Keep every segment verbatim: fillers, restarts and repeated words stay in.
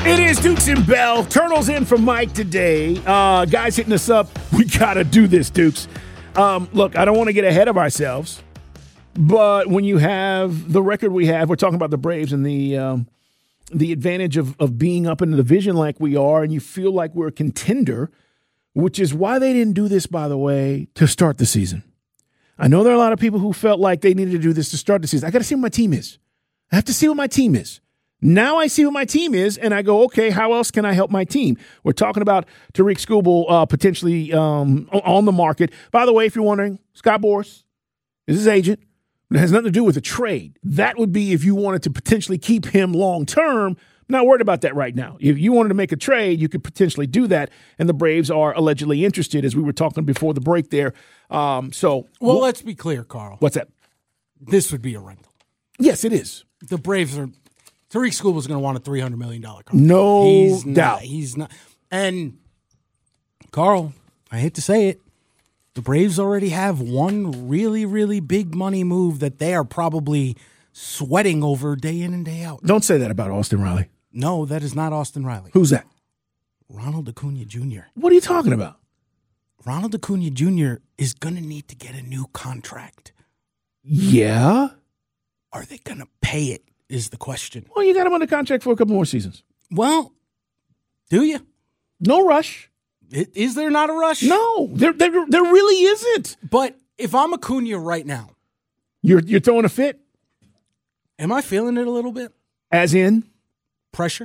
It is Dukes and Bell. Turtles in for Mike today. Uh, guys hitting us up. We got to do this, Dukes. Um, look, I don't want to get ahead of ourselves, but when you have the record we have, we're talking about the Braves and the um, the advantage of, of being up in the division like we are, and you feel like we're a contender, which is why they didn't do this, by the way, to start the season. I know there are a lot of people who felt like they needed to do this to start the season. I got to see what my team is. I have to see what my team is. Now I see what my team is, and I go, okay, how else can I help my team? We're talking about Tarik Skubal uh, potentially um, on the market. By the way, if you're wondering, Scott Boras is his agent. It has nothing to do with a trade. That would be if you wanted to potentially keep him long-term. I'm not worried about that right now. If you wanted to make a trade, you could potentially do that, and the Braves are allegedly interested, as we were talking before the break there. Um, so, Well, let's be clear, Carl. What's that? This would be a rental. Yes, it is. The Braves are – Tarik Skubal is going to want a three hundred million dollars contract. No he's doubt. Not, he's not. And, Carl, I hate to say it, the Braves already have one really, really big money move that they are probably sweating over day in and day out. Don't say that about Austin Riley. No, that is not Austin Riley. Who's that? Ronald Acuna Junior What are you talking about? Ronald Acuna Junior is going to need to get a new contract. Yeah? Are they going to pay it is the question. Well, you got him under contract for a couple more seasons. Well, do you? No rush. Is there not a rush? No, there, there, there really isn't. But if I'm Acuna right now, You're you're throwing a fit? am I feeling it a little bit? As in? Pressure?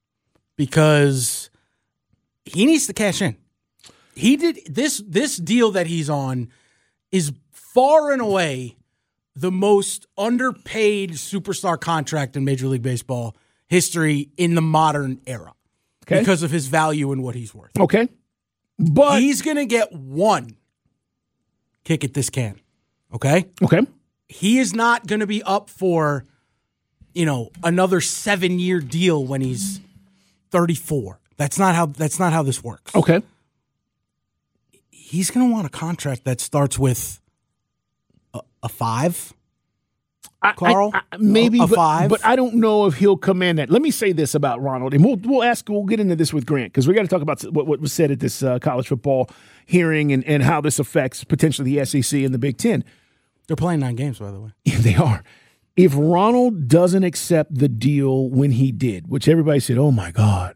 Because he needs to cash in. He did this this deal that he's on is far and away the most underpaid superstar contract in Major League Baseball history in the modern era. Okay. Because of his value and what he's worth. Okay. But He's going to get one kick at this can. Okay? Okay. He is not going to be up for, you know, another seven-year deal when he's thirty-four. That's not how that's not how this works. Okay. He's going to want a contract that starts with a, a five. I, Carl, I, I, maybe a, a but, five. but I don't know if he'll command that. Let me say this about Ronald, and we'll we'll ask. We'll get into this with Grant because we got to talk about what, what was said at this uh, college football hearing and, and how this affects potentially the S E C and the Big Ten. They're playing nine games, by the way. Yeah, they are. If Ronald doesn't accept the deal when he did, which everybody said, "Oh my God,"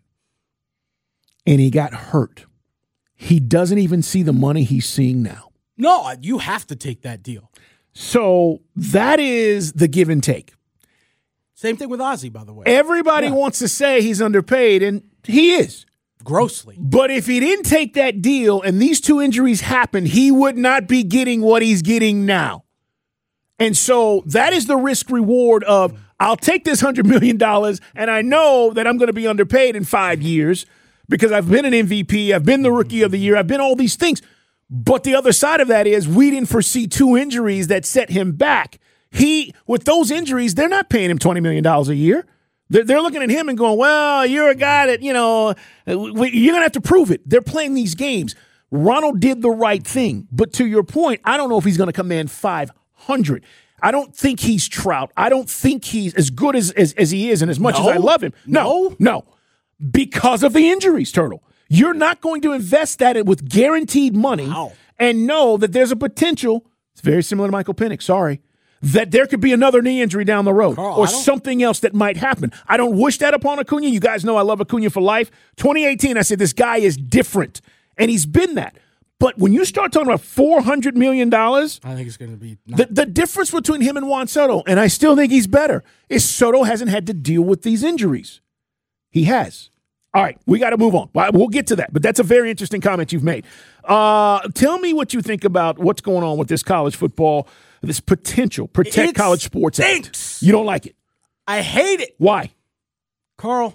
and he got hurt, he doesn't even see the money he's seeing now. No, you have to take that deal. So that is the give and take. Same thing with Ozzie, by the way. Everybody Yeah. wants to say he's underpaid, and he is. Grossly. But if he didn't take that deal and these two injuries happened, he would not be getting what he's getting now. And so that is the risk reward of I'll take this one hundred million dollars, and I know that I'm going to be underpaid in five years because I've been an M V P, I've been the rookie of the year, I've been all these things. But the other side of that is we didn't foresee two injuries that set him back. He, with those injuries, they're not paying him twenty million dollars a year. They're, they're looking at him and going, well, you're a guy that, you know, you're going to have to prove it. They're playing these games. Ronald did the right thing. But to your point, I don't know if he's going to command five hundred. I don't think he's Trout. I don't think he's as good as, as, as he is and as much No. as I love him. No, no. Because of the injuries, Turtle. You're not going to invest that with guaranteed money Wow. and know that there's a potential, it's very similar to Michael Penix, sorry, that there could be another knee injury down the road Carl, or I don't- something else that might happen. I don't wish that upon Acuna. You guys know I love Acuna for life. twenty eighteen, I said this guy is different, and he's been that. But when you start talking about four hundred million dollars, I think it's going to be not- the, the difference between him and Juan Soto, and I still think he's better, is Soto hasn't had to deal with these injuries. He has. All right, we got to move on. We'll get to that, but that's a very interesting comment you've made. Uh, tell me what you think about what's going on with this college football, this potential Protect It College Sports stinks. Act. You don't like it. I hate it. Why? Carl,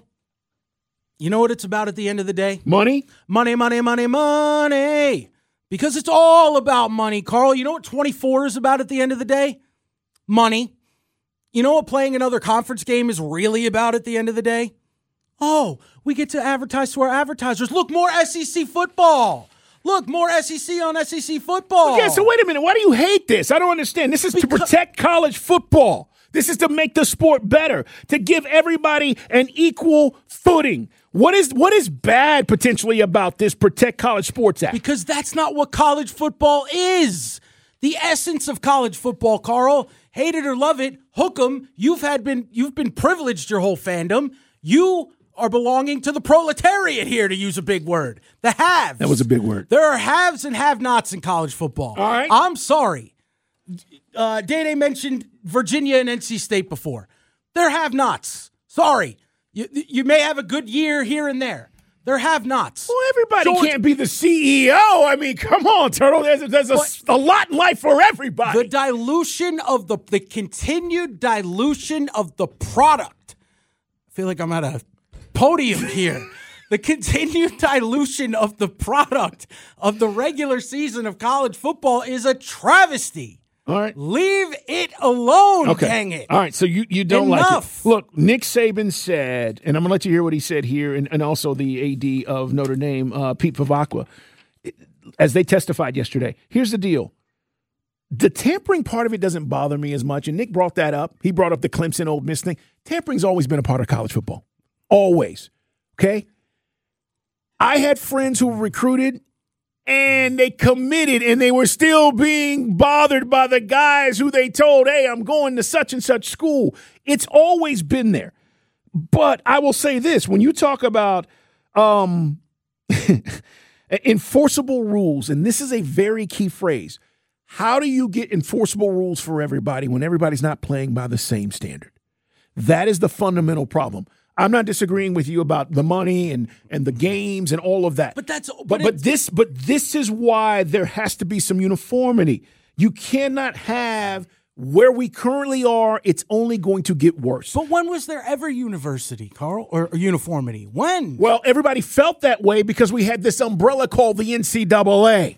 you know what it's about at the end of the day? Money? Money, money, money, money. Because it's all about money, Carl. You know what twenty-four is about at the end of the day? Money. You know what playing another conference game is really about at the end of the day? Oh, we get to advertise to our advertisers. Look, more S E C football. Look, more S E C on S E C football. Yeah, so wait a minute. Why do you hate this? I don't understand. This is to Because- protect college football. This is to make the sport better, to give everybody an equal footing. What is what is bad potentially about this Protect College Sports Act? Because that's not what college football is. The essence of college football, Carl, hate it or love it, hook 'em. You've had been you've been privileged your whole fandom. You are belonging to the proletariat here, to use a big word. The haves. That was a big word. There are haves and have-nots in college football. All right. I'm sorry. Uh, Day-Day mentioned Virginia and N C State before. They're have-nots. Sorry. You, you may have a good year here and there. They're have-nots. Well, everybody George, can't be the C E O. I mean, come on, Turtle. There's, there's a, a lot in life for everybody. The dilution of the, the continued dilution of the product. I feel like I'm at a podium here. The continued dilution of the product of the regular season of college football is a travesty. All right. Leave it alone, okay. dang it. All right, so you, you don't Enough. like it. Look, Nick Saban said, and I'm going to let you hear what he said here, and, and also the A D of Notre Dame, uh, Pete Favacqua, as they testified yesterday. Here's the deal. The tampering part of it doesn't bother me as much, and Nick brought that up. He brought up the Clemson Ole Miss thing. Tampering's always been a part of college football. Always. Okay? I had friends who were recruited, and they committed, and they were still being bothered by the guys who they told, hey, I'm going to such and such school. It's always been there. But I will say this. When you talk about um, enforceable rules, and this is a very key phrase, how do you get enforceable rules for everybody when everybody's not playing by the same standard? That is the fundamental problem. I'm not disagreeing with you about the money and, and the games and all of that. But that's but, but, but this but this is why there has to be some uniformity. You cannot have where we currently are, it's only going to get worse. But when was there ever university, Carl, or, or uniformity? When? Well, everybody felt that way because we had this umbrella called the N C double A.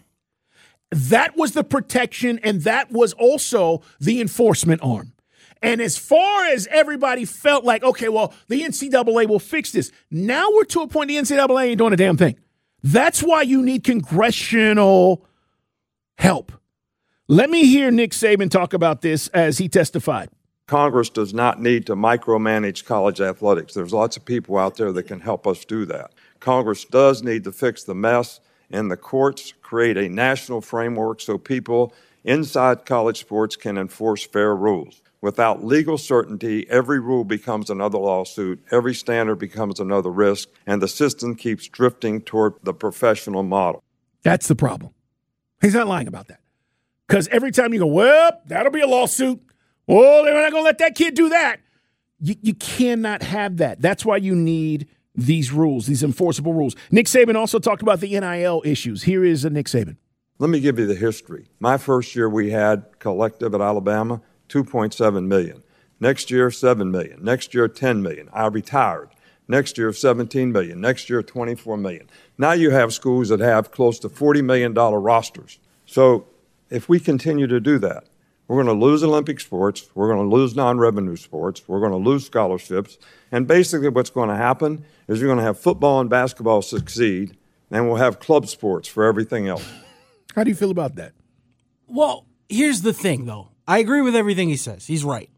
That was the protection, and that was also the enforcement arm. And as far as everybody felt like, okay, well, the N C double A will fix this. Now we're to a point the N C double A ain't doing a damn thing. That's why you need congressional help. Let me hear Nick Saban talk about this as he testified. Congress does not need to micromanage college athletics. There's lots of people out there that can help us do that. Congress does need to fix the mess, and the courts create a national framework so people inside college sports can enforce fair rules. Without legal certainty, every rule becomes another lawsuit, every standard becomes another risk, and the system keeps drifting toward the professional model. That's the problem. He's not lying about that. Because every time you go, well, that'll be a lawsuit. Well, they're not going to let that kid do that. You, you cannot have that. That's why you need these rules, these enforceable rules. Nick Saban also talked about the N I L issues. Here is a Nick Saban. Let me give you the history. My first year we had collective at Alabama, two point seven million dollars. Next year, seven million dollars. Next year, ten million dollars. I retired. Next year, seventeen million dollars. Next year, twenty-four million dollars. Now you have schools that have close to forty million dollars rosters. So if we continue to do that, we're going to lose Olympic sports, we're going to lose non-revenue sports, we're going to lose scholarships, and basically what's going to happen is you're going to have football and basketball succeed, and we'll have club sports for everything else. How do you feel about that? Well, here's the thing, though. I agree with everything he says. He's right.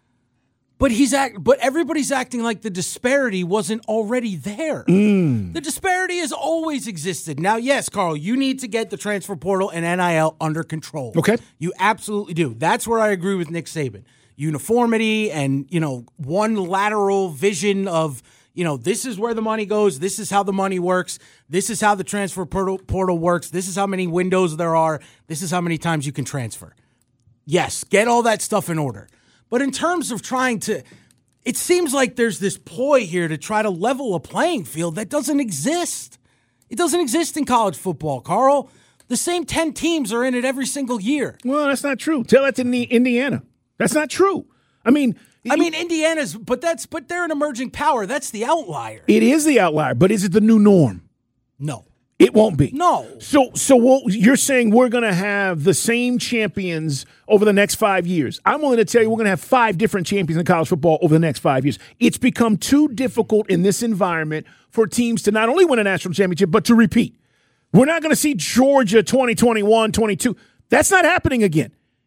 But he's act, but everybody's acting like the disparity wasn't already there. Mm. The disparity has always existed. Now, yes, Carl, you need to get the transfer portal and N I L under control. Okay. You absolutely do. That's where I agree with Nick Saban. Uniformity and, you know, one lateral vision of, you know, this is where the money goes. This is how the money works. This is how the transfer portal, portal works. This is how many windows there are. This is how many times you can transfer. Yes, get all that stuff in order. But in terms of trying to, it seems like there's this ploy here to try to level a playing field that doesn't exist. It doesn't exist in college football, Carl. The same ten teams are in it every single year. Well, that's not true. Tell that to Indiana. That's not true. I mean, I mean, Indiana's, but that's, but they're an emerging power. That's the outlier. It is the outlier, but is it the new norm? No. It won't be. No. So, so we'll, you're saying we're going to have the same champions over the next five years. I'm willing to tell you we're going to have five different champions in college football over the next five years. It's become too difficult in this environment for teams to not only win a national championship, but to repeat. We're not going to see Georgia twenty twenty-one, twenty-two. That's not happening again.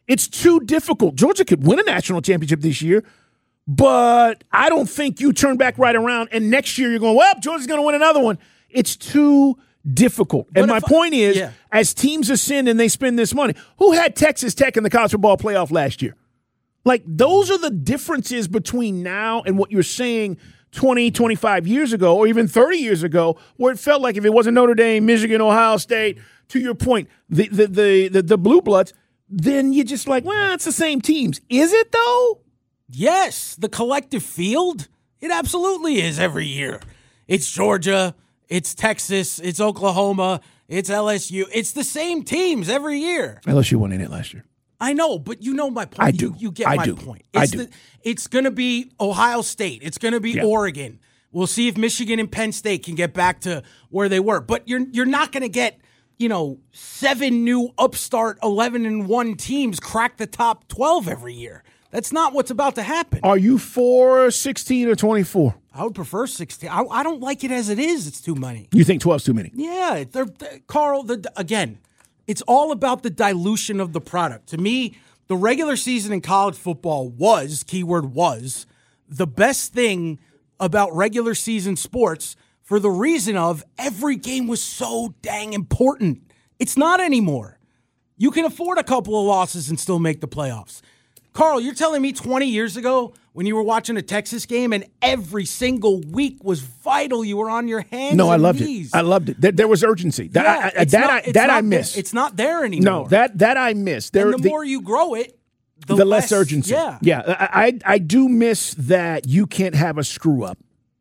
It's too difficult. Georgia could win a national championship this year, but I don't think you turn back right around and next year you're going, well, Georgia's going to win another one. It's too difficult. And my point is, yeah. as teams ascend and they spend this money, who had Texas Tech in the college football playoff last year? Like, those are the differences between now and what you're saying twenty, twenty-five years ago, or even thirty years ago, where it felt like if it wasn't Notre Dame, Michigan, Ohio State, to your point, the the the the, the Blue Bloods, then you're just like, well, it's the same teams. Is it, though? Yes. The collective field, it absolutely is every year. It's Georgia, it's Texas, it's Oklahoma, it's L S U. It's the same teams every year. L S U won in it last year. I know, but you know my point. I do. You, you get I my do. point. I It's do. The, it's going to be Ohio State. It's going to be yeah. Oregon. We'll see if Michigan and Penn State can get back to where they were. But you're you're not going to get, you know, seven new upstart eleven and one teams crack the top twelve every year. That's not what's about to happen. Are you for sixteen or twenty-four? I would prefer sixteen. I, I don't like it as it is. It's too many. You think twelve's too many? Yeah. They're, they're, Carl, the, again, it's all about the dilution of the product. To me, the regular season in college football was, keyword was, the best thing about regular season sports for the reason of every game was so dang important. It's not anymore. You can afford a couple of losses and still make the playoffs. Carl, you're telling me twenty years ago when you were watching a Texas game and every single week was vital, you were on your hands No, and I loved knees. it. I loved it. There, there was urgency. That Yeah, I, it's that not- I, it's that I not miss. there- It's not there anymore. No, that that I miss. There, and the, more you grow it, the, the less, less urgency. Yeah, yeah. I, I I do miss that you can't have a screw up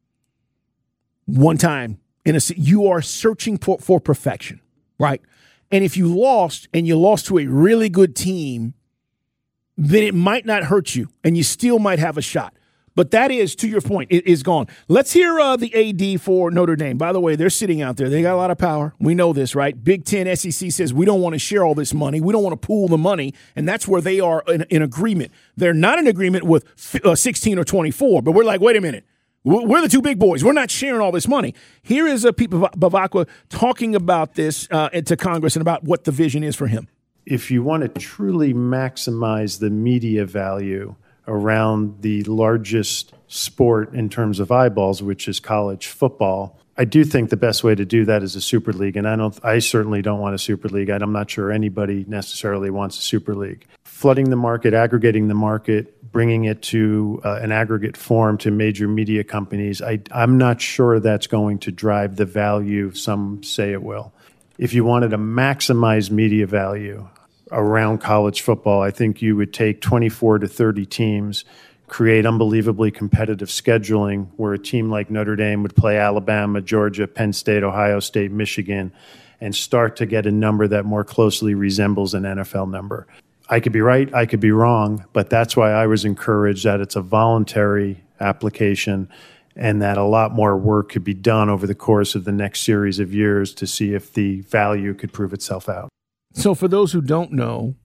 one time in a. You are searching for for perfection, right? And if you lost and you lost to a really good team, then it might not hurt you, and you still might have a shot. But that is, to your point, it is gone. Let's hear uh, the A D for Notre Dame. By the way, they're sitting out there. They got a lot of power. We know this, right? Big Ten, S E C says we don't want to share all this money. We don't want to pool the money, and that's where they are in, in agreement. They're not in agreement with uh, sixteen or twenty-four, but we're like, wait a minute. We're the two big boys. We're not sharing all this money. Here is a Pete Bevacqua talking about this uh, to Congress and about what the vision is for him. If you want to truly maximize the media value around the largest sport in terms of eyeballs, which is college football, I do think the best way to do that is a super league. And I don't, I certainly don't want a super league. I'm not sure anybody necessarily wants a super league. Flooding the market, aggregating the market, bringing it to uh, an aggregate form to major media companies, I, I'm not sure that's going to drive the value some say it will. If you wanted to maximize media value around college football, I think you would take twenty-four to thirty teams, create unbelievably competitive scheduling where a team like Notre Dame would play Alabama, Georgia, Penn State, Ohio State, Michigan, and start to get a number that more closely resembles an N F L number. I could be right, I could be wrong, but that's why I was encouraged that it's a voluntary application and that a lot more work could be done over the course of the next series of years to see if the value could prove itself out. So for those who don't know,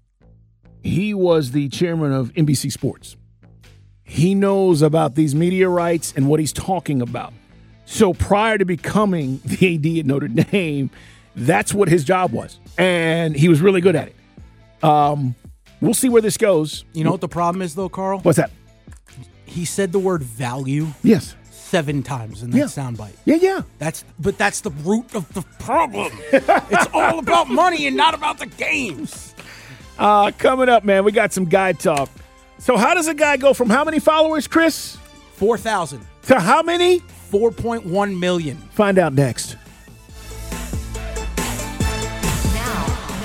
he was the chairman of N B C Sports. He knows about these media rights and what he's talking about. So prior to becoming the A D at Notre Dame, that's what his job was. And he was really good at it. Um, we'll see where this goes. You know what the problem is, though, Carl? What's that? He said the word value Yes. seven times in that Yeah. soundbite. Yeah, yeah. That's but that's the root of the problem. It's all about money and not about the games. Uh, coming up, man, we got some guy talk. So how does a guy go from how many followers, Chris? Four thousand To how many? four point one million. Find out next.